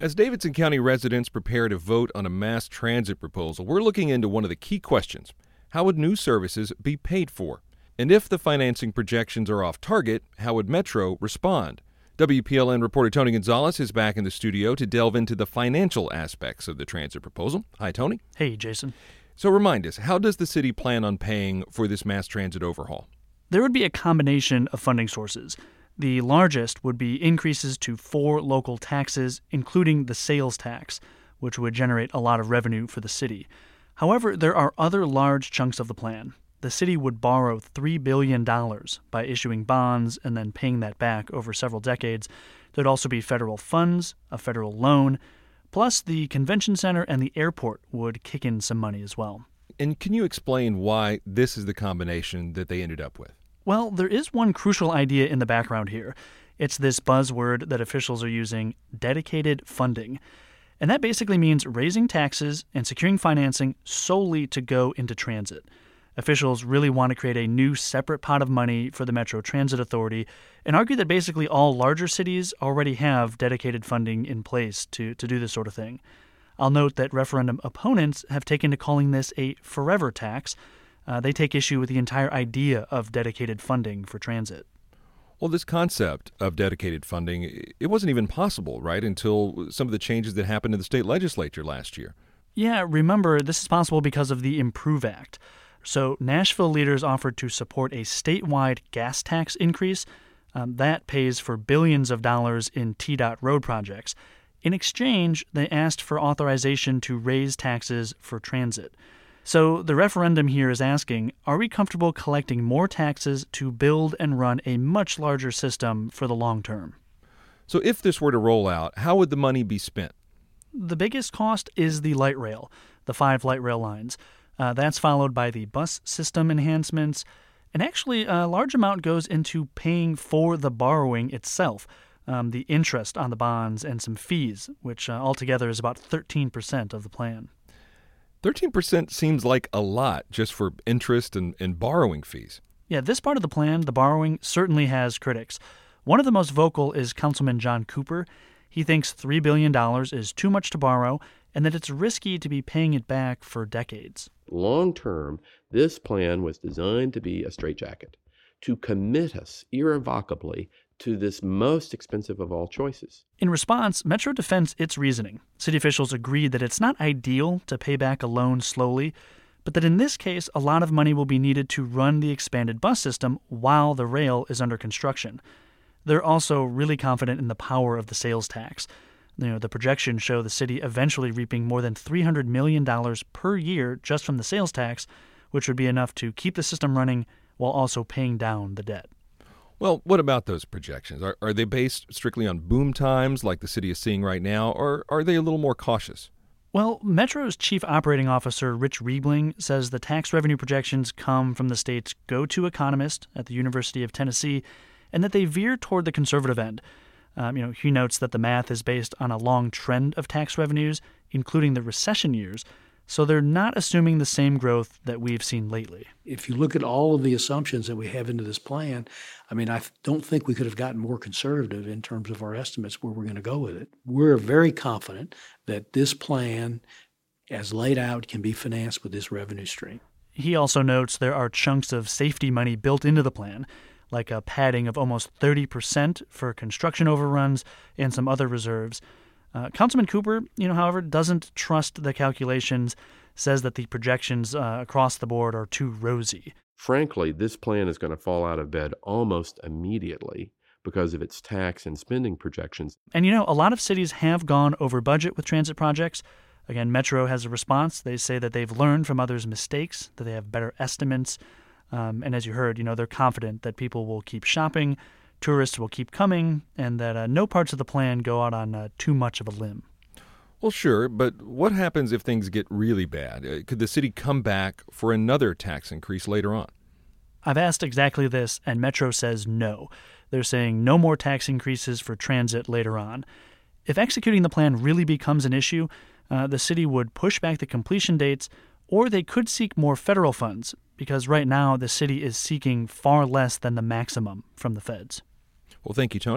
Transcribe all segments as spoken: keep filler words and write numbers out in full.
As Davidson County residents prepare to vote on a mass transit proposal, we're looking into one of the key questions. How would new services be paid for? And if the financing projections are off target, how would Metro respond? W P L N reporter Tony Gonzalez is back in the studio to delve into the financial aspects of the transit proposal. Hi, Tony. Hey, Jason. So remind us, how does the city plan on paying for this mass transit overhaul? There would be a combination of funding sources. The largest would be increases to four local taxes, including the sales tax, which would generate a lot of revenue for the city. However, there are other large chunks of the plan. The city would borrow three billion dollars by issuing bonds and then paying that back over several decades. There'd also be federal funds, a federal loan, plus the convention center and the airport would kick in some money as well. And can you explain why this is the combination that they ended up with? Well, there is one crucial idea in the background here. It's this buzzword that officials are using, dedicated funding. And that basically means raising taxes and securing financing solely to go into transit. Officials really want to create a new separate pot of money for the Metro Transit Authority and argue that basically all larger cities already have dedicated funding in place to, to do this sort of thing. I'll note that referendum opponents have taken to calling this a forever tax. Uh, they take issue with the entire idea of dedicated funding for transit. Well, this concept of dedicated funding, it wasn't even possible, right, until some of the changes that happened in the state legislature last year. Yeah, remember, this is possible because of the Improve Act. So Nashville leaders offered to support a statewide gas tax increase. Um, that pays for billions of dollars in T DOT road projects. In exchange, they asked for authorization to raise taxes for transit. So the referendum here is asking, are we comfortable collecting more taxes to build and run a much larger system for the long term? So if this were to roll out, how would the money be spent? The biggest cost is the light rail, the five light rail lines. Uh, that's followed by the bus system enhancements. And actually, a large amount goes into paying for the borrowing itself, um, the interest on the bonds and some fees, which uh, altogether is about thirteen percent of the plan. thirteen percent seems like a lot just for interest and, and borrowing fees. Yeah, this part of the plan, the borrowing, certainly has critics. One of the most vocal is Councilman John Cooper. He thinks three billion dollars is too much to borrow and that it's risky to be paying it back for decades. Long term, this plan was designed to be a straitjacket, to commit us irrevocably to this most expensive of all choices. In response, Metro defends its reasoning. City officials agreed that it's not ideal to pay back a loan slowly, but that in this case, a lot of money will be needed to run the expanded bus system while the rail is under construction. They're also really confident in the power of the sales tax. You know, the projections show the city eventually reaping more than three hundred million dollars per year just from the sales tax, which would be enough to keep the system running while also paying down the debt. Well, what about those projections? Are, are they based strictly on boom times like the city is seeing right now, or are they a little more cautious? Well, Metro's chief operating officer, Rich Riebling, says the tax revenue projections come from the state's go-to economist at the University of Tennessee, and that they veer toward the conservative end. Um, you know, he notes that the math is based on a long trend of tax revenues, including the recession years, so they're not assuming the same growth that we've seen lately. If you look at all of the assumptions that we have into this plan, I mean, I don't think we could have gotten more conservative in terms of our estimates where we're going to go with it. We're very confident that this plan, as laid out, can be financed with this revenue stream. He also notes there are chunks of safety money built into the plan, like a padding of almost thirty percent for construction overruns and some other reserves. Uh, Councilman Cooper, you know, however, doesn't trust the calculations, says that the projections uh, across the board are too rosy. Frankly, this plan is going to fall out of bed almost immediately because of its tax and spending projections. And, you know, a lot of cities have gone over budget with transit projects. Again, Metro has a response. They say that they've learned from others' mistakes, that they have better estimates. Um, and as you heard, you know, they're confident that people will keep shopping, tourists will keep coming, and that uh, no parts of the plan go out on uh, too much of a limb. Well, sure, but what happens if things get really bad? Uh, could the city come back for another tax increase later on? I've asked exactly this, and Metro says no. They're saying no more tax increases for transit later on. If executing the plan really becomes an issue, uh, the city would push back the completion dates, or they could seek more federal funds, because right now the city is seeking far less than the maximum from the feds. Well, thank you, Tony.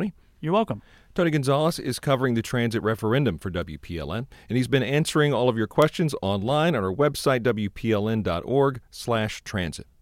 You're welcome. Tony Gonzalez is covering the transit referendum for W P L N, and he's been answering all of your questions online on our website, w p l n dot org slash transit.